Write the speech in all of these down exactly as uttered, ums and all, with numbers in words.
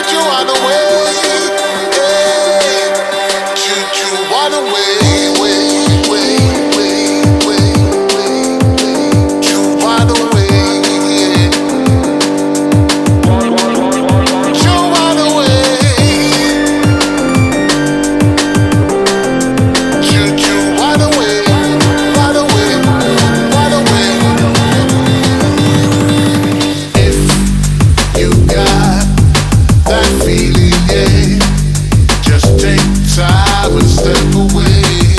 you on the way. Hey, shoot you on the way, way, way, way, way, way, way. You on the way, yeah. You on the way. Shoot you on the way, on the way, on the way. If you got that feeling, yeah, just take time and step away.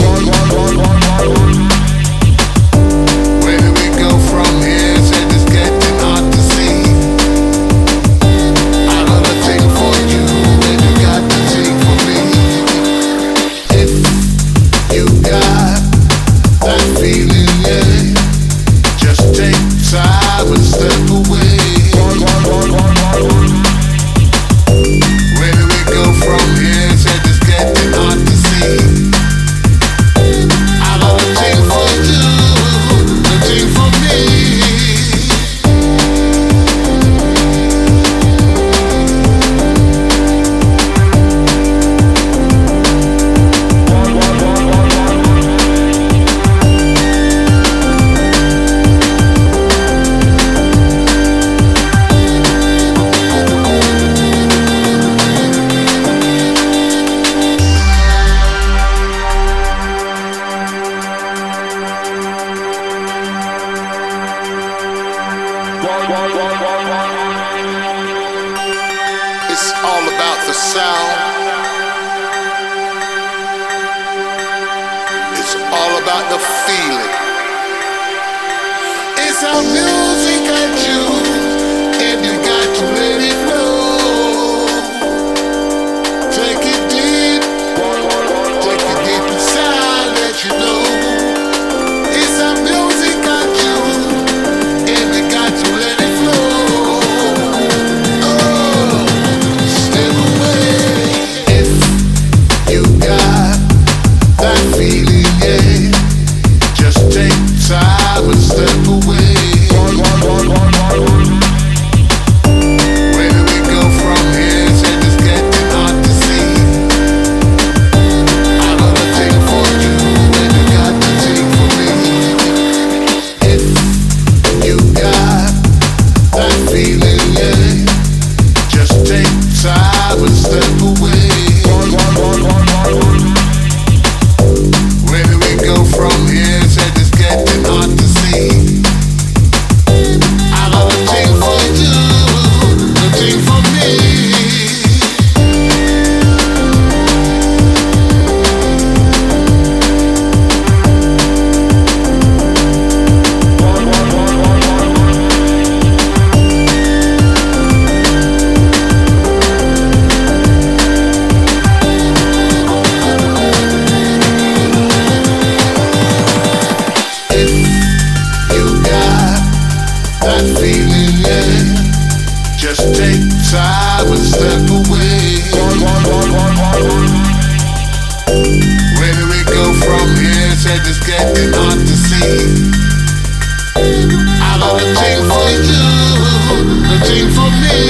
Where do we go from here? Said it's getting hard to see. I got a thing for you, and you got the thing for me. If you got that feeling, yeah, just take time and step away. Where do we go from here? Said it's getting hard to see. I got a thing for you, a thing for me. It's all about the sound. It's all about the feeling. It's our music and you, and you got to let it flow. Take it deep, take it deep inside, let you know. It's our music and you, and we got to let it flow. Oh, step away. If you got that feeling, yeah, just take time and step away. Where do we go from here? Said it's getting hard to see. I got a thing for you, and you got the thing for me. If you got that feeling, yeah, just take time and step away. Where do we go from here? Said it's getting hard to see. I got a thing for you, a thing for me. If you got that feeling, yeah, just take time and step away. Where do we go from here? Said it's getting hard to see. I got a thing for you, a thing for me.